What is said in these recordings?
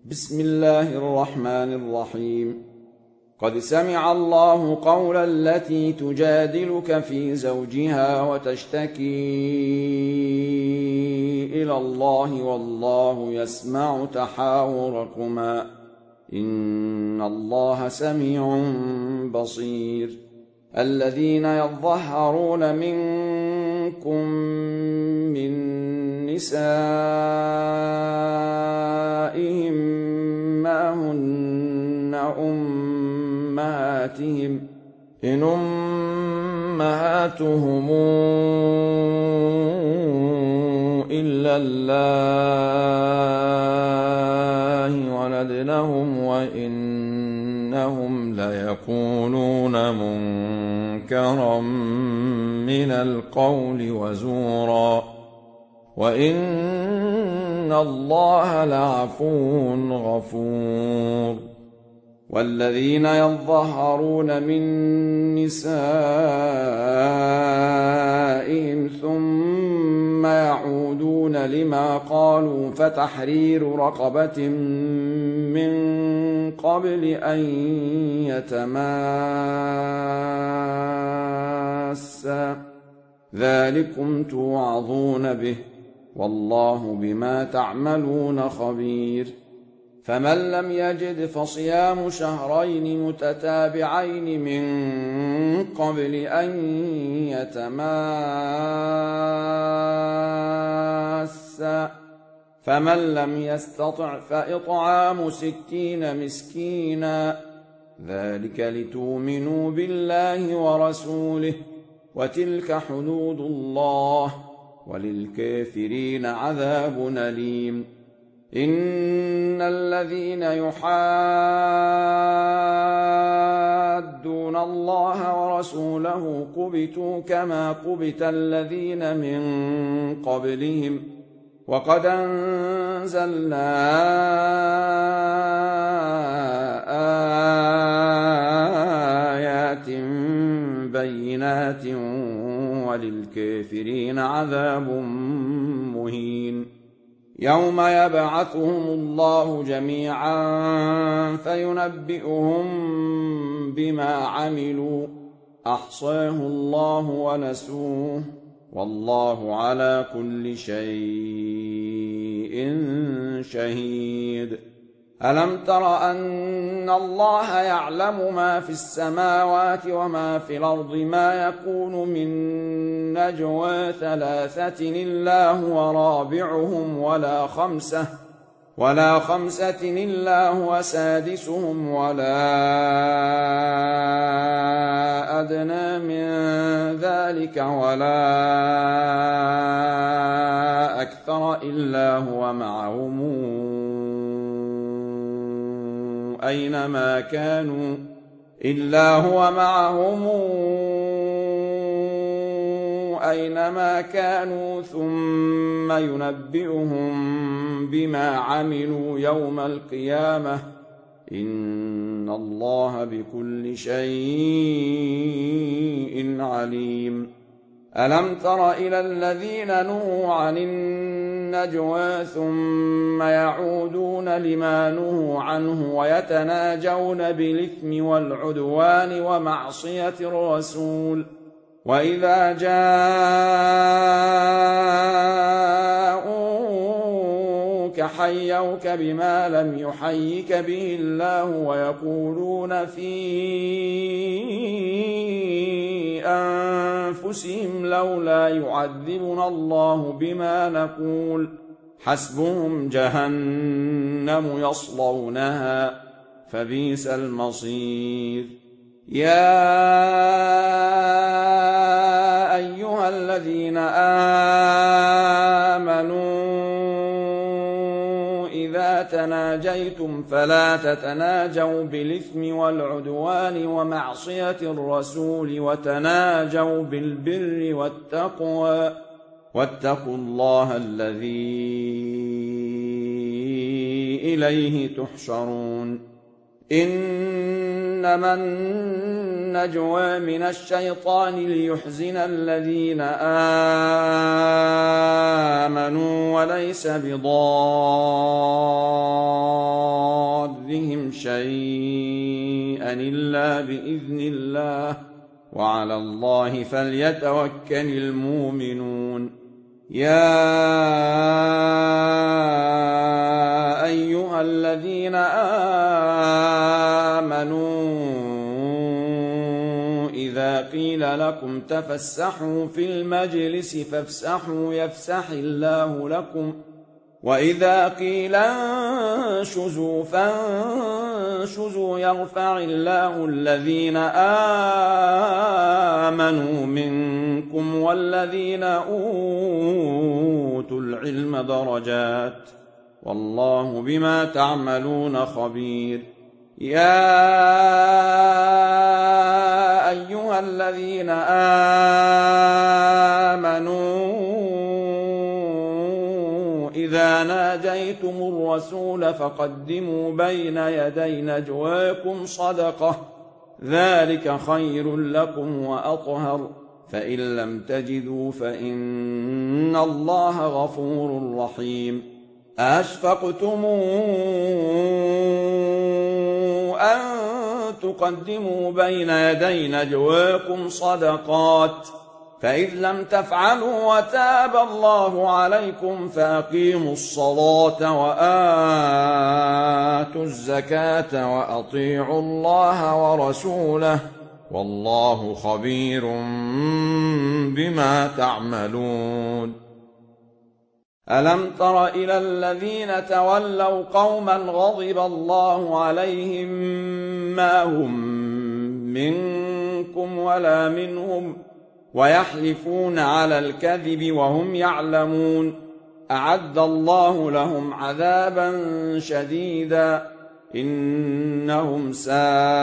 بسم الله الرحمن الرحيم. قد سمع الله قول التي تجادلك في زوجها وتشتكي إلى الله والله يسمع تحاوركما إن الله سميع بصير. الذين يظهرون منكم من نسائهم ما هن أمهاتهم إن أمهاتهم إلا الله ولدنهم وإنهم ليقولون منكرا من القول وزورا وإن الله لعفو غفور. والذين يظهرون من نسائهم ثم يعودون لما قالوا فتحرير رقبة من قبل أن يتماسا ذلكم توعظون به والله بما تعملون خبير. فمن لم يجد فصيام شهرين متتابعين من قبل أن يتماسا فمن لم يستطع فإطعام 60 مسكينا ذلك لتؤمنوا بالله ورسوله وتلك حدود الله وللكافرين عذاب أليم. إن الذين يحادون الله ورسوله كبتوا كما كبت الذين من قبلهم وقد أنزلنا آيات بينات وللكافرين عذاب مهين. يوم يبعثهم الله جميعا فينبئهم بما عملوا أحصاه الله ونسوه والله على كل شيء شهيد. ألم تر أن الله يعلم ما في السماوات وما في الأرض ما يكون من نجوى 3 إلا هو رابعهم ولا خمسة إلا هو سادسهم ولا أدنى من ذلك ولا أكثر إلا هو معهم أينما كانوا ثم ينبئهم بما عملوا يوم القيامة إن الله بكل شيء عليم. ألم تر إلى الذين نهوا عن النجوى ثم يعودون لما نهوا عنه ويتناجون بالإثم والعدوان ومعصية الرسول وإذا جاءوك حيوك بما لم يحيك به الله ويقولون في أنفسهم لولا يعذبنا الله بما نقول حسبهم جهنم يصلونها فبئس المصير. يا أيها الذين آمنوا إذا تناجيتم فلا تتناجوا بالإثم والعدوان ومعصية الرسول وتناجوا بالبر والتقوى واتقوا الله الذي إليه تحشرون. إنما النجوى من الشيطان ليحزن الذين آمنوا وليس بضارهم شيئا إلا بإذن الله وعلى الله فليتوكل المؤمنون يا أيها الذين آمنوا إذا قيل لكم تفسحوا في المجلس فافسحوا يفسح الله لكم وإذا قيل انشزوا فانشزوا يرفع الله الذين آمنوا منكم والذين أوتوا العلم درجات والله بما تعملون خبير يا أيها الذين آمنوا إذا ناجيتم الرسول فقدموا بين يدي نجواكم صدقة ذلك خير لكم وأطهر فإن لم تجدوا فإن الله غفور رحيم أشفقتم أن تقدموا بين يدي نجواكم صدقات فإذ لم تفعلوا وتاب الله عليكم فأقيموا الصلاة وآتوا الزكاة وأطيعوا الله ورسوله والله خبير بما تعملون ألم تر إلى الذين تولوا قوما غضب الله عليهم ما هم منكم ولا منهم ويحلفون على الكذب وهم يعلمون أعد الله لهم عذابا شديدا إنهم ساء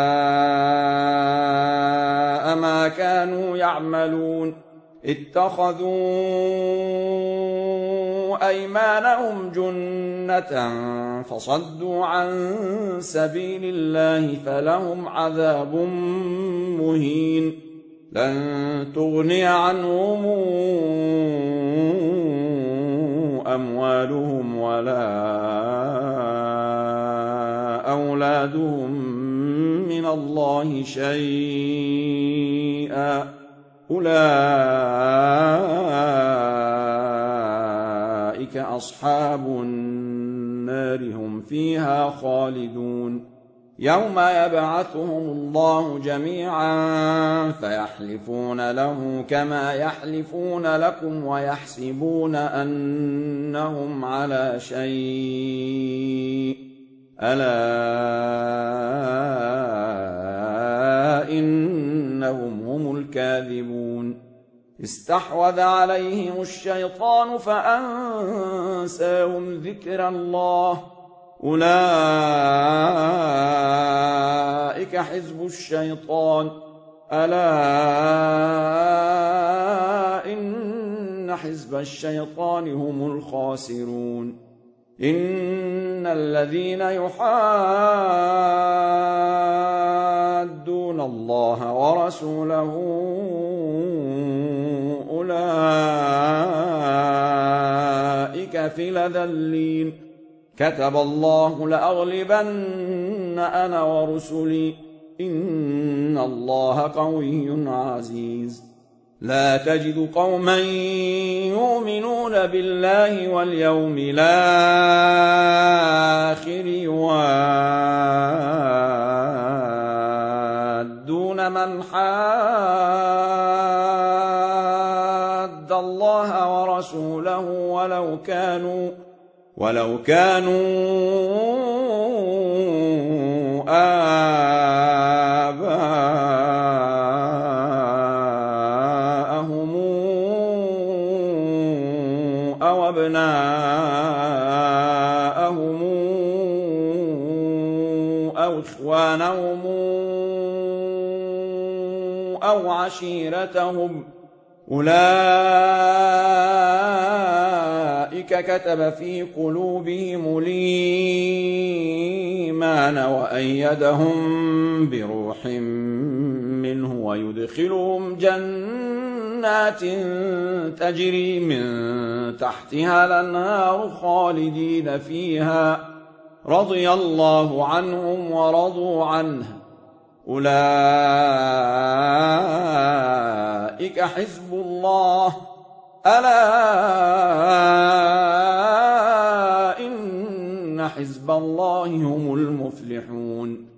ما كانوا يعملون اتخذوا أيمانهم جنة فصدوا عن سبيل الله فلهم عذاب مهين لن تغني عنهم أموالهم ولا أولادهم من الله شيئا أولئك أصحاب النار هم فيها خالدون يوم يبعثهم الله جميعا فيحلفون له كما يحلفون لكم ويحسبون أنهم على شيء ألا إنهم هم الكاذبون استحوذ عليهم الشيطان فأنساهم ذكر الله أولئك حزب الشيطان ألا إن حزب الشيطان هم الخاسرون إن الذين يحادون الله ورسوله أولئك في الأذلين كتب الله لأغلبن أنا ورسلي إن الله قوي عزيز لا تجد قوما يؤمنون بالله واليوم الآخر يوادون من حاد الله ورسوله ولو كانوا آباءهم أو أبناءهم أو إخوانهم أو عشيرتهم أولئك كتب في قلوبهم الإيمان وأيدهم بروح منه ويدخلهم جنات تجري من تحتها الأنهار خالدين فيها رضي الله عنهم ورضوا عنه أولئك حزب الله ألا إن حزب الله هم المفلحون